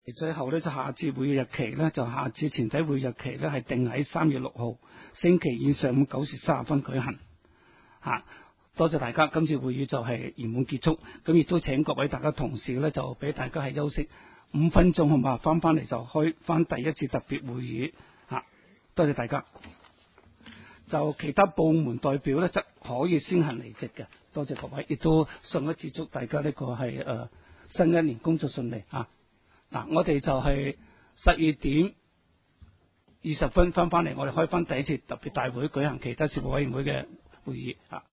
最後咧就下次會議日期咧，就下次全體會議日期咧係定喺3月6號星期二上午9時30分舉行。多謝大家，今次會議就係圓滿結束。咁亦都請各位大家同事咧，就俾大家係休息5分鐘，好嘛？翻嚟就開翻第一次特別會議。多謝大家。就其他部門代表咧，則可以先行離席嘅。多謝各位，亦都上一次祝大家呢個係新一年工作順利啊！我哋就係12點20分翻嚟，我哋開翻第一次特別大會，舉行其他事務委員會嘅會議。